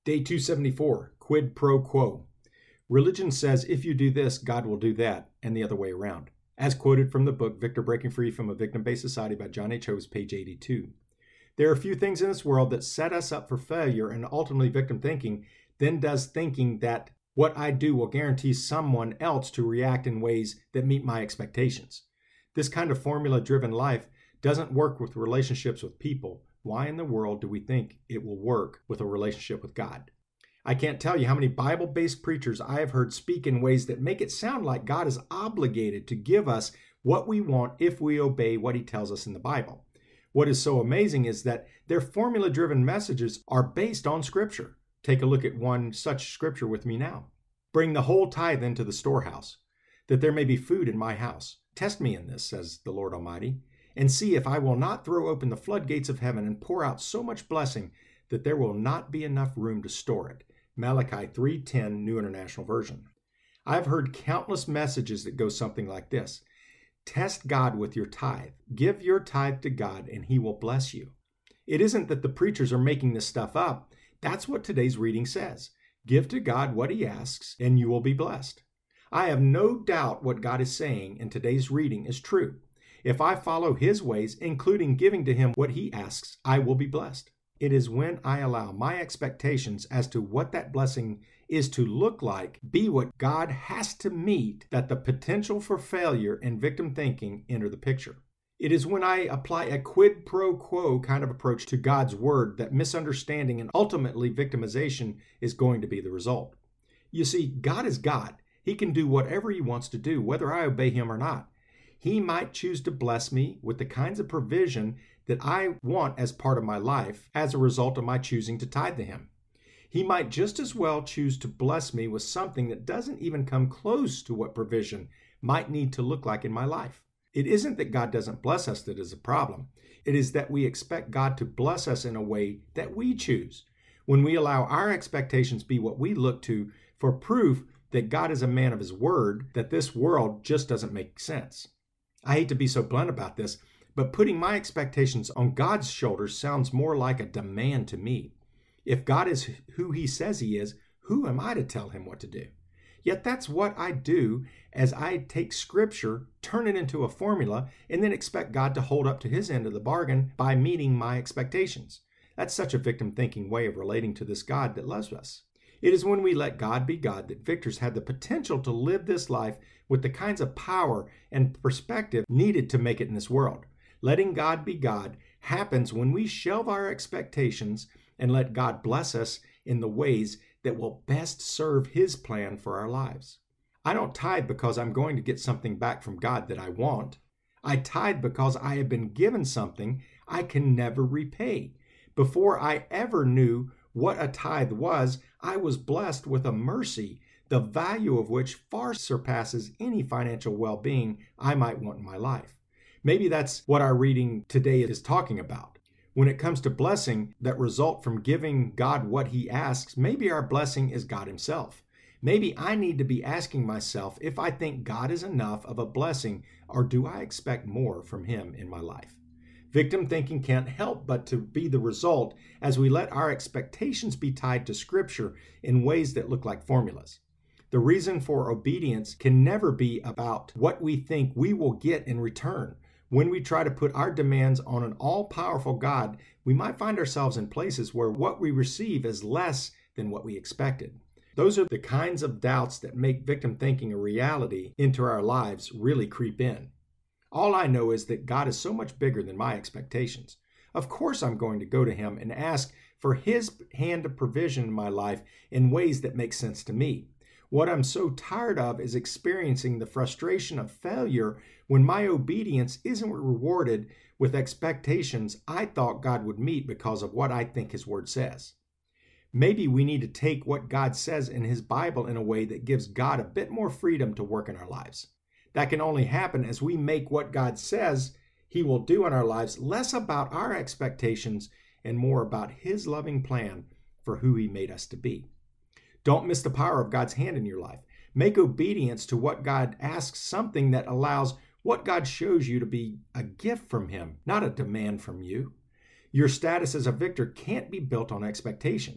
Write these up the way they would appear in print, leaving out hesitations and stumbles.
Day 274, quid pro quo. Religion says if you do this, God will do that, and the other way around. As quoted from the book Victor Breaking Free from a Victim-Based Society by John H. Hoves, page 82. There are a few things in this world that set us up for failure and ultimately victim thinking, then does thinking that what I do will guarantee someone else to react in ways that meet my expectations. This kind of formula-driven life doesn't work with relationships with people. Why in the world do we think it will work with a relationship with God? I can't tell you how many Bible-based preachers I have heard speak in ways that make it sound like God is obligated to give us what we want if we obey what he tells us in the Bible. What is so amazing is that their formula-driven messages are based on Scripture. Take a look at one such scripture with me now. Bring the whole tithe into the storehouse, that there may be food in my house. Test me in this, says the Lord Almighty, and see if I will not throw open the floodgates of heaven and pour out so much blessing that there will not be enough room to store it. Malachi 3:10, New International Version. I've heard countless messages that go something like this. Test God with your tithe. Give your tithe to God and he will bless you. It isn't that the preachers are making this stuff up. That's what today's reading says. Give to God what he asks and you will be blessed. I have no doubt what God is saying in today's reading is true. If I follow his ways, including giving to him what he asks, I will be blessed. It is when I allow my expectations as to what that blessing is to look like, be what God has to meet, that the potential for failure and victim thinking enter the picture. It is when I apply a quid pro quo kind of approach to God's word that misunderstanding and ultimately victimization is going to be the result. You see, God is God. He can do whatever he wants to do, whether I obey him or not. He might choose to bless me with the kinds of provision that I want as part of my life as a result of my choosing to tithe to him. He might just as well choose to bless me with something that doesn't even come close to what provision might need to look like in my life. It isn't that God doesn't bless us that is a problem. It is that we expect God to bless us in a way that we choose. When we allow our expectations be what we look to for proof that God is a man of his word, that this world just doesn't make sense. I hate to be so blunt about this, but putting my expectations on God's shoulders sounds more like a demand to me. If God is who he says he is, who am I to tell him what to do? Yet that's what I do as I take Scripture, turn it into a formula, and then expect God to hold up to his end of the bargain by meeting my expectations. That's such a victim-thinking way of relating to this God that loves us. It is when we let God be God that victors have the potential to live this life with the kinds of power and perspective needed to make it in this world. Letting God be God happens when we shelve our expectations and let God bless us in the ways that will best serve his plan for our lives. I don't tithe because I'm going to get something back from God that I want. I tithe because I have been given something I can never repay. Before I ever knew what a tithe was, I was blessed with a mercy, the value of which far surpasses any financial well-being I might want in my life. Maybe that's what our reading today is talking about. When it comes to blessing that result from giving God what he asks, maybe our blessing is God himself. Maybe I need to be asking myself if I think God is enough of a blessing, or do I expect more from him in my life? Victim thinking can't help but to be the result as we let our expectations be tied to Scripture in ways that look like formulas. The reason for obedience can never be about what we think we will get in return. When we try to put our demands on an all-powerful God, we might find ourselves in places where what we receive is less than what we expected. Those are the kinds of doubts that make victim thinking a reality into our lives really creep in. All I know is that God is so much bigger than my expectations. Of course I'm going to go to him and ask for his hand of provision in my life in ways that make sense to me. What I'm so tired of is experiencing the frustration of failure when my obedience isn't rewarded with expectations I thought God would meet because of what I think his word says. Maybe we need to take what God says in his Bible in a way that gives God a bit more freedom to work in our lives. That can only happen as we make what God says he will do in our lives less about our expectations and more about his loving plan for who he made us to be. Don't miss the power of God's hand in your life. Make obedience to what God asks something that allows what God shows you to be a gift from him, not a demand from you. Your status as a victor can't be built on expectations.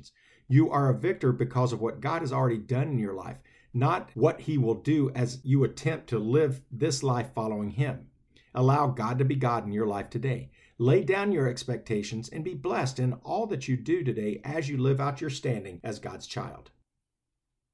You are a victor because of what God has already done in your life, not what He will do as you attempt to live this life following Him. Allow God to be God in your life today. Lay down your expectations and be blessed in all that you do today as you live out your standing as God's child.